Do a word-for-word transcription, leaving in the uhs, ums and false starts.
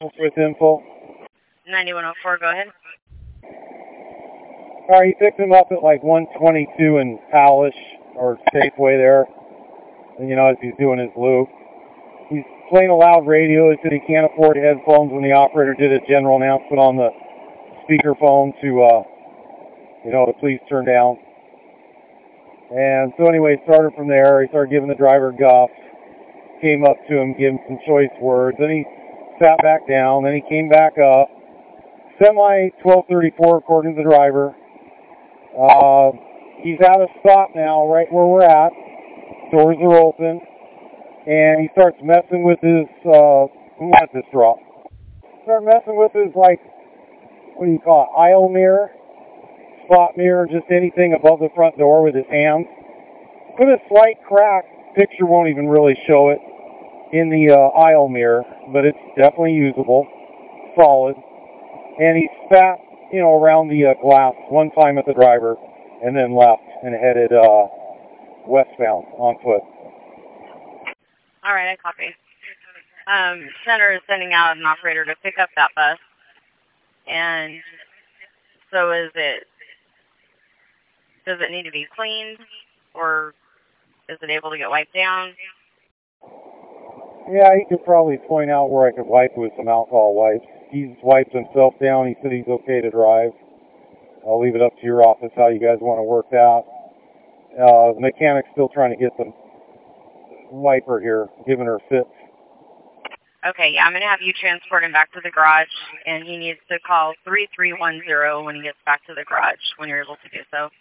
with info. ninety-one oh four, go ahead. All right, he picked him up at like one twenty-two in Polish or Safeway there, and, you know, as he's doing his loop. He's playing a loud radio. He said he can't afford headphones when the operator did a general announcement on the speakerphone to, uh, you know, to please turn down. And so anyway, started from there. He started giving the driver guff. Came up to him, gave him some choice words. Then he sat back down. Then he came back up. Semi twelve thirty-four, according to the driver. Uh, he's at a stop now, right where we're at. Doors are open. And he starts messing with his, uh, let this drop. Start messing with his, like, what do you call it, aisle mirror, spot mirror, just anything above the front door with his hands. Put a slight crack. Picture won't even really show it in the uh, aisle mirror, but it's definitely usable, solid. And he spat, you know, around the uh, glass one time at the driver, and then left and headed uh, westbound on foot. All right, I copy. Um, Center is sending out an operator to pick up that bus. And so is it, does it need to be cleaned, or is it able to get wiped down? Yeah, he could probably point out where I could wipe with some alcohol wipes. He's wiped himself down. He said he's okay to drive. I'll leave it up to your office how you guys want to work that. Uh, the mechanic's still trying to get the wiper here, giving her fits. Okay, yeah, I'm going to have you transport him back to the garage, and he needs to call three three one zero when he gets back to the garage, when you're able to do so.